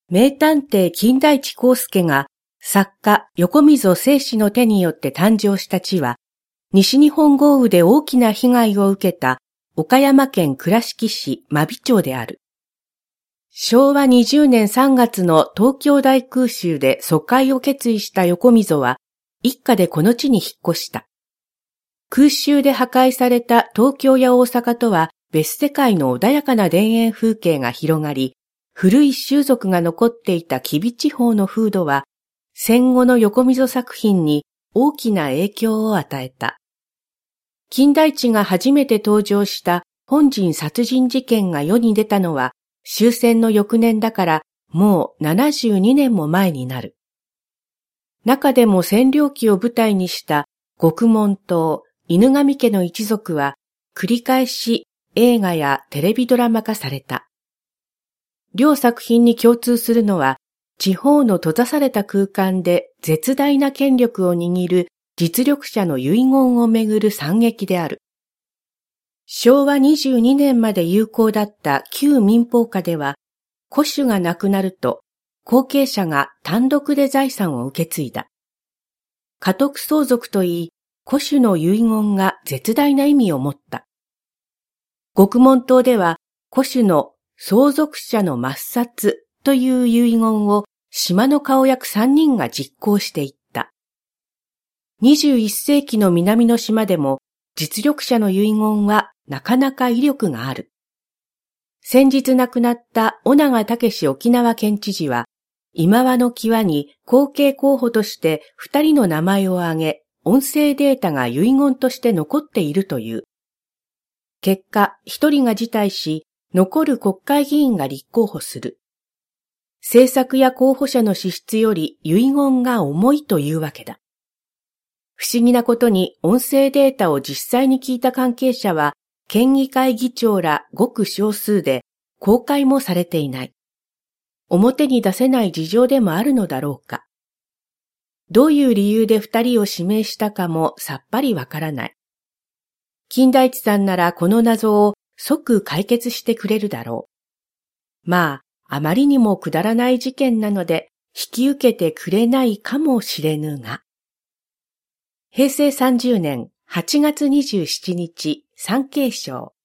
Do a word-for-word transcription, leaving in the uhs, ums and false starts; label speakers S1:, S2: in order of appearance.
S1: 名探偵金田一耕助が作家横溝正史の手によって誕生した地は、西日本豪雨で大きな被害を受けた岡山県倉敷市真備町である。しょうわにじゅうねんさんがつの東京大空襲で疎開を決意した横溝は、一家でこの地に引っ越した。空襲で破壊された東京や大阪とは別世界の穏やかな田園風景が広がり、古い習俗が残っていた吉備地方の風土は、戦後の横溝作品に大きな影響を与えた。金田一が初めて登場した本陣殺人事件が世に出たのは、終戦の翌年だからもうななじゅうにねんも前になる。中でも占領期を舞台にした獄門島、犬神家の一族は繰り返し映画やテレビドラマ化された。両作品に共通するのは、地方の閉ざされた空間で絶大な権力を握る実力者の遺言をめぐる惨劇である。しょうわにじゅうにねんまで有効だった旧民法下では、戸主が亡くなると後継者が単独で財産を受け継いだ。家督相続といい、戸主の遺言が絶大な意味を持った。獄門島では戸主の相続者の抹殺という遺言を島の顔役さんにんが実行していった。にじゅういっせいきの南の島でも実力者の遺言はなかなか威力がある。先日亡くなった尾長武沖縄県知事は、今和の際に後継候補として二人の名前を挙げ、音声データが遺言として残っているという。結果、一人が辞退し、残る国会議員が立候補する。政策や候補者の資質より遺言が重いというわけだ。不思議なことに音声データを実際に聞いた関係者は、県議会議長らごく少数で公開もされていない。表に出せない事情でもあるのだろうか。どういう理由で二人を指名したかもさっぱりわからない。金田一さんならこの謎を即解決してくれるだろう。まあ、あまりにもくだらない事件なので引き受けてくれないかもしれぬが。へいせいさんじゅうねんはちがつにじゅうしちにち、産経省。